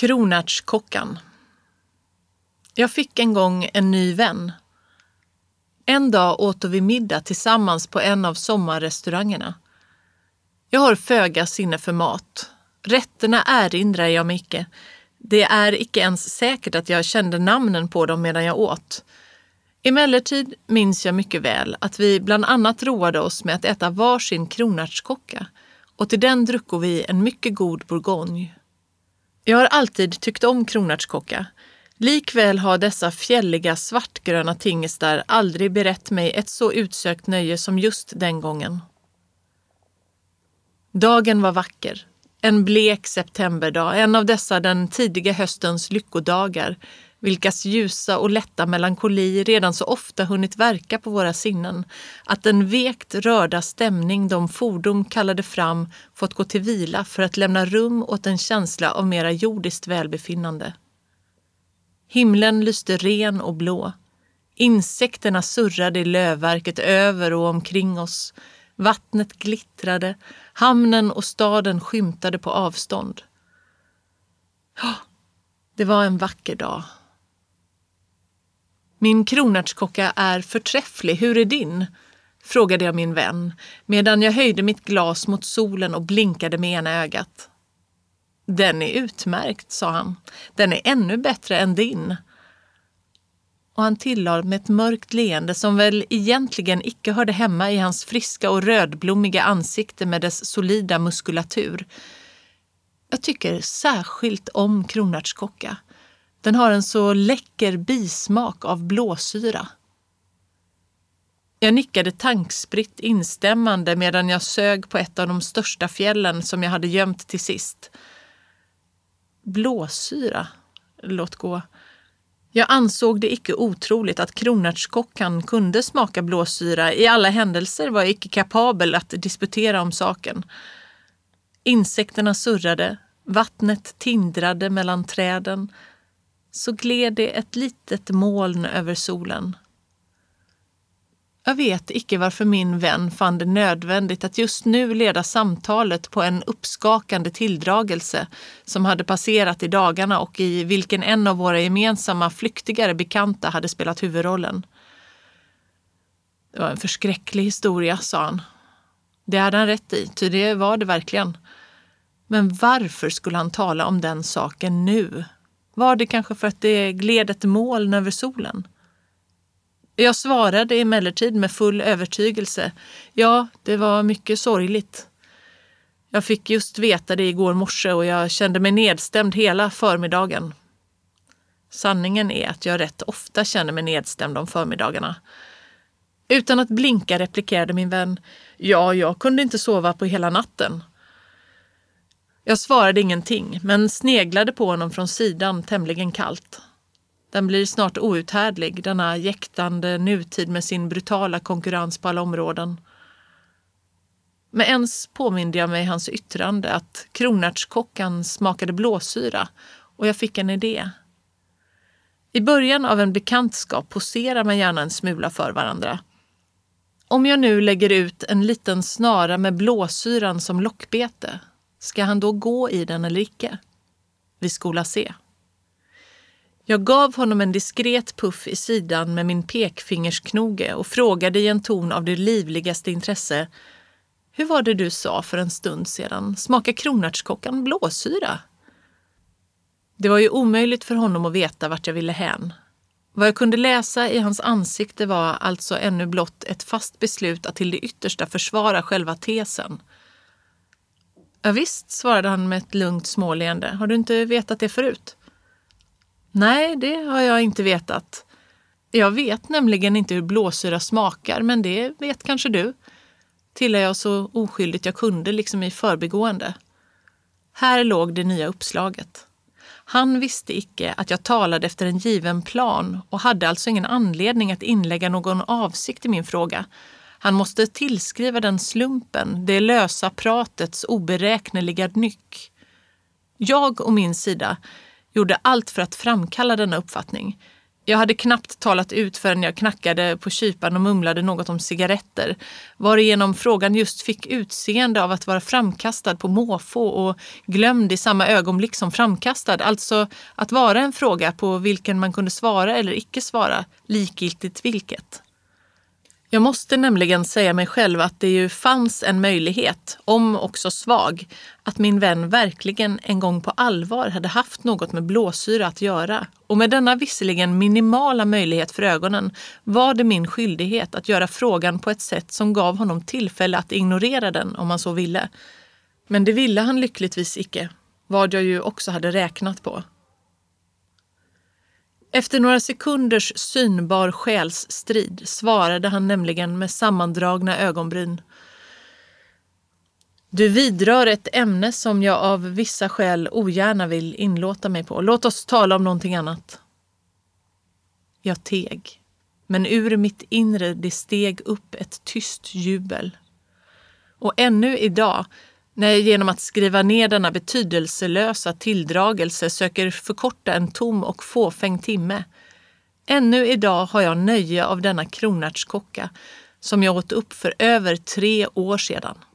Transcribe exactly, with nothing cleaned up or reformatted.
Kronärtskockan. Jag fick en gång en ny vän. En dag åt vi middag tillsammans på en av sommarrestaurangerna. Jag har föga sinne för mat. Rätterna erinrar jag mig icke. Det är icke ens säkert att jag kände namnen på dem medan jag åt. Emellertid minns jag mycket väl att vi bland annat roade oss med att äta varsin kronärtskocka, och till den drucko vi en mycket god bourgogne. Jag har alltid tyckt om kronärtskocka. Likväl har dessa fjälliga svartgröna tingestar aldrig berett mig ett så utsökt nöje som just den gången. Dagen var vacker. En blek septemberdag, en av dessa den tidiga höstens lyckodagar, vilkas ljusa och lätta melankoli redan så ofta hunnit verka på våra sinnen, att den vekt rörda stämning de fordom kallade fram fått gå till vila för att lämna rum åt en känsla av mera jordiskt välbefinnande. Himlen lyste ren och blå. Insekterna surrade i lövverket över och omkring oss. Vattnet glittrade, hamnen och staden skymtade på avstånd. Oh, det var en vacker dag. Min kronärtskocka är förträfflig, hur är din? Frågade jag min vän, medan jag höjde mitt glas mot solen och blinkade med ena ögat. Den är utmärkt, sa han. Den är ännu bättre än din. Och han tillade med ett mörkt leende som väl egentligen icke hörde hemma i hans friska och rödblommiga ansikte med dess solida muskulatur. Jag tycker särskilt om kronärtskocka. Den har en så läcker bismak av blåsyra. Jag nickade tankspritt instämmande medan jag sög på ett av de största fjällen som jag hade gömt till sist. Blåsyra, låt gå. Jag ansåg det icke otroligt att kronärtskockan kunde smaka blåsyra. I alla händelser var jag icke kapabel att disputera om saken. Insekterna surrade, vattnet tindrade mellan träden. Så gled det ett litet moln över solen. Jag vet icke varför min vän fann det nödvändigt att just nu leda samtalet på en uppskakande tilldragelse som hade passerat i dagarna och i vilken en av våra gemensamma flyktigare bekanta hade spelat huvudrollen. Det var en förskräcklig historia, sa han. Det hade han rätt i, ty det var det verkligen. Men varför skulle han tala om den saken nu? Var det kanske för att det gled ett moln över solen? Jag svarade emellertid med full övertygelse. Ja, det var mycket sorgligt. Jag fick just veta det igår morse och jag kände mig nedstämd hela förmiddagen. Sanningen är att jag rätt ofta känner mig nedstämd om förmiddagarna. Utan att blinka replikerade min vän. Ja, jag kunde inte sova på hela natten. Jag svarade ingenting, men sneglade på honom från sidan tämligen kallt. Den blir snart outhärdlig, denna jäktande nutid med sin brutala konkurrens på alla områden. Men ens påminde jag mig hans yttrande att kronärtskockan smakade blåsyra, och jag fick en idé. I början av en bekantskap poserar man gärna en smula för varandra. Om jag nu lägger ut en liten snara med blåsyran som lockbete, ska han då gå i den eller icke? Vi skola se. Jag gav honom en diskret puff i sidan med min pekfingersknoge och frågade i en ton av det livligaste intresse. Hur var det du sa för en stund sedan? Smakar kronärtskockan blåsyra? Det var ju omöjligt för honom att veta vart jag ville hän. Vad jag kunde läsa i hans ansikte var alltså ännu blott ett fast beslut att till det yttersta försvara själva tesen. Ja visst, svarade han med ett lugnt småleende. Har du inte vetat det förut? Nej, det har jag inte vetat. Jag vet nämligen inte hur blåsyra smakar, men det vet kanske du. Tillade jag så oskyldigt jag kunde, liksom i förbigående. Här låg det nya uppslaget. Han visste icke att jag talade efter en given plan och hade alltså ingen anledning att inlägga någon avsikt i min fråga. Han måste tillskriva den slumpen, det lösa pratets oberäkneliga nyck. Jag och min sida gjorde allt för att framkalla denna uppfattning. Jag hade knappt talat ut förrän jag knackade på kypan och mumlade något om cigaretter, varigenom frågan just fick utseende av att vara framkastad på måfå och glömd i samma ögonblick som framkastad, alltså att vara en fråga på vilken man kunde svara eller icke svara, likgiltigt vilket. Jag måste nämligen säga mig själv att det ju fanns en möjlighet, om också svag, att min vän verkligen en gång på allvar hade haft något med blåsyra att göra. Och med denna visserligen minimala möjlighet för ögonen var det min skyldighet att göra frågan på ett sätt som gav honom tillfälle att ignorera den om han så ville. Men det ville han lyckligtvis icke, vad jag ju också hade räknat på. Efter några sekunders synbar själsstrid svarade han nämligen med sammandragna ögonbryn. Du vidrör ett ämne som jag av vissa skäl ogärna vill inlåta mig på. Låt oss tala om någonting annat. Jag teg, men ur mitt inre det steg upp ett tyst jubel. Och ännu idag, när jag genom att skriva ner denna betydelselösa tilldragelse söker förkorta en tom och fåfäng timme. Ännu idag har jag nöje av denna kronärtskocka som jag åt upp för över tre år sedan.